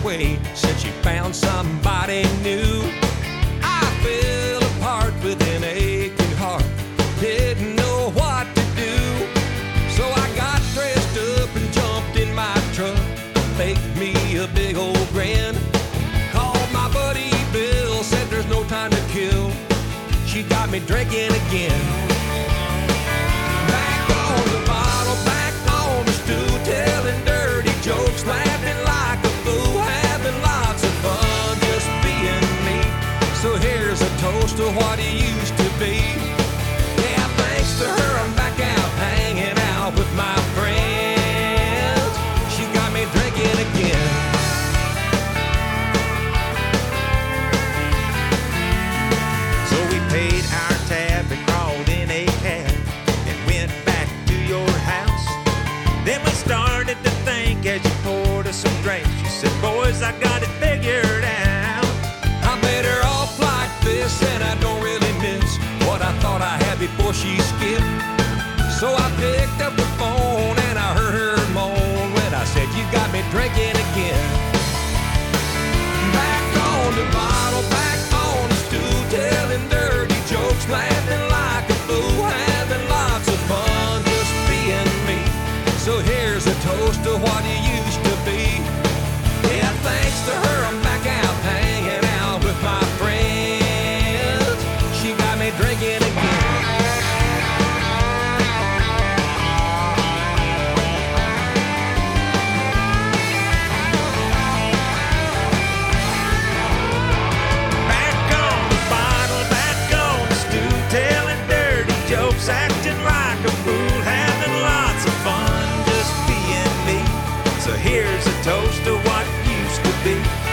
away since she found somebody new. I fell apart with an aching heart, didn't know what to do. So I got dressed up and jumped in my truck, faked me a big old grin. Called my buddy Bill, said there's no time to kill. She got me drinking again. Back on the bottle, back on the stew, telling dirty jokes, laughing like a fool, having lots of fun just being me. So here's a toast to what it used to be. Yeah, thanks to her, I'm back out hanging out with my friends. She got me drinking again. So we paid our tab and crawled in a cab and went back to your house. Then we started to think as you poured us some drinks. You said, boys, I got it figured out. I'm better off like this, and I don't really miss what I thought I had before she skipped. So I picked up the phone and I heard her moan when I said, you got me drinking again. Back on the bottle, back on the stew, telling dirty jokes, laughing like a fool, having lots of fun just being me. So here's a toast to what it used to be. Yeah, thanks to her, I'm back out hanging out with my friends. She got me drinking again. Acting like a fool, having lots of fun just being me. So here's a toast to what used to be.